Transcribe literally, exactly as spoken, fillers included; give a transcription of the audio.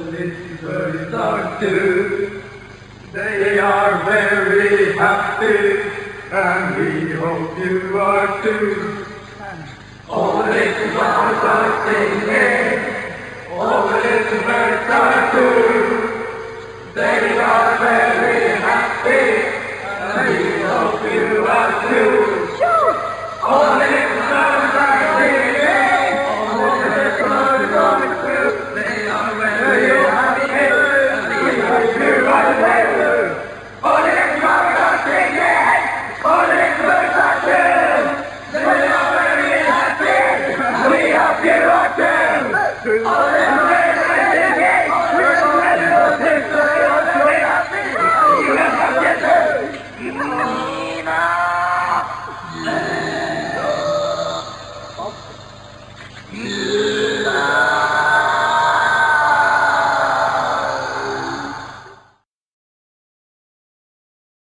little birds are too. They are very happy, and we hope you are too. All the little birds are singing, all the little birds are too. They are very happy, and we hope you are too.